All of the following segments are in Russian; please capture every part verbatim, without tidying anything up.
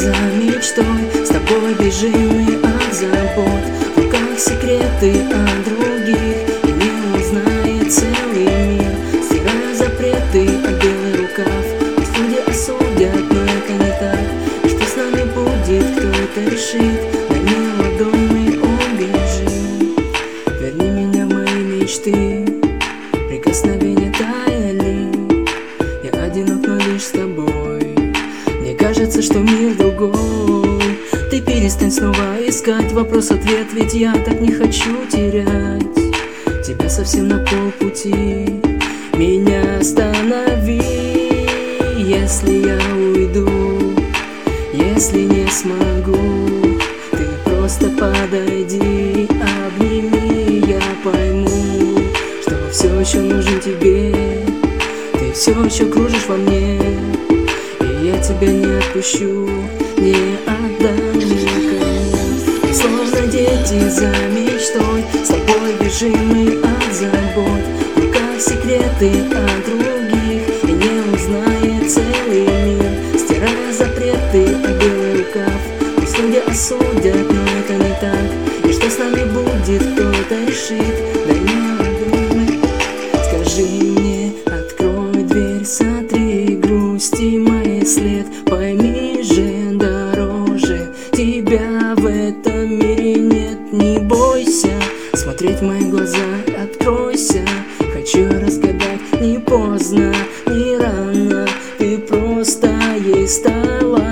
за мечтой, с тобой бежим мы от забот. В руках секреты о других, и не узнает целый мир. Стирая запреты, а белый рукав, пусть люди осудят, но это не так. Что с нами будет, кто это решит? Дай мне ладонь, мы убежим. Верни меня в мои мечты, прикосновения таяли. Я одинок, но лишь с тобой. Мне кажется, что мир другой. Ты перестань снова искать вопрос-ответ, ведь я так не хочу терять тебя совсем на полпути. Меня останови, если я уйду, если не смогу. Ты просто подойди, обними, я пойму, что все еще нужен тебе. Ты все еще кружишь во мне, и я тебя не отпущу, не отдам никому. Словно дети за мечтой, с тобой бежим мы от забот. В руках секреты о других, и не узнает целый мир. Стирая запреты, а белый рукав, пусть люди осудят, но это не так. И что с нами будет, кто-то решит. Дай мне ладонь, скажи мне, открой дверь, сотри грусти мои след. Пойми же, дороже тебя в этом мире нет. Не бойся смотреть в мои глаза, откройся. Хочу разгадать, не поздно, не рано. Ты просто ей стала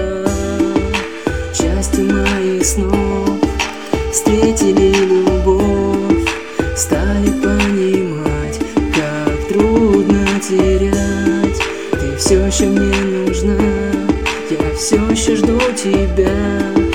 частью моих снов. Встретили любовь, стали понимать, как трудно терять. Ты все еще мне нужна, я все еще жду тебя.